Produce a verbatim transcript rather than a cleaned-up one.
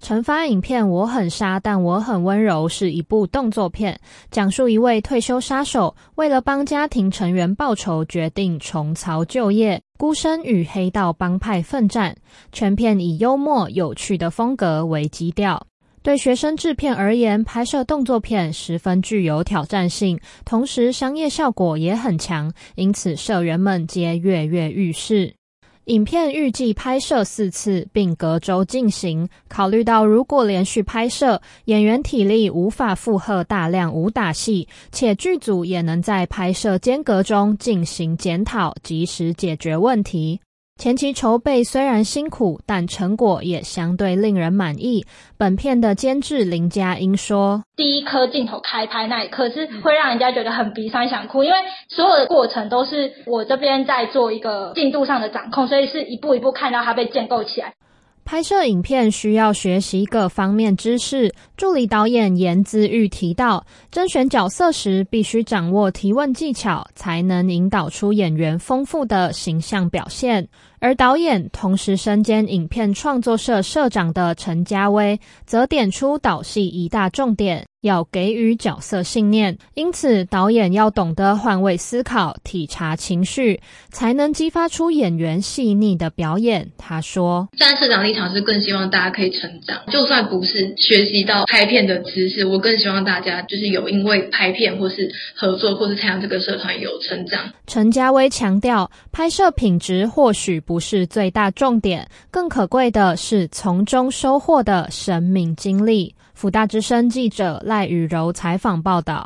惩罚影片《我很杀但我很温柔》是一部动作片，讲述一位退休杀手为了帮家庭成员报仇，决定重操旧业，孤身与黑道帮派奋战。全片以幽默有趣的风格为基调。对学生制片而言，拍摄动作片十分具有挑战性，同时商业效果也很强，因此社员们皆跃跃欲试。影片预计拍摄四次，并隔周进行。考虑到如果连续拍摄，演员体力无法负荷大量武打戏，且剧组也能在拍摄间隔中进行检讨，及时解决问题。前期筹备虽然辛苦，但成果也相对令人满意。本片的监制林嘉英说， 第一颗镜头开拍那一刻是会让人家觉得很鼻酸想哭，因为所有的过程都是我这边在做一个进度上的掌控，所以是一步一步看到它被建构起来。 拍摄影片需要学习各方面知识，助理导演严姿玉提到，甄选角色时必须掌握提问技巧，才能引导出演员丰富的形象表现。而导演同时身兼影片创作社社长的陈家威，则点出导戏一大重点，要给予角色信念，因此导演要懂得换位思考，体察情绪，才能激发出演员细腻的表演。他说， 站在社长立场是更希望大家可以成长，就算不是学习到拍片的知识，我更希望大家就是有因为拍片或是合作或是参加这个社团有成长。 陈家威强调，拍摄品质或许不是最大重点，更可贵的是从中收获的生命经历。辅大之声记者赖雨柔采访报道。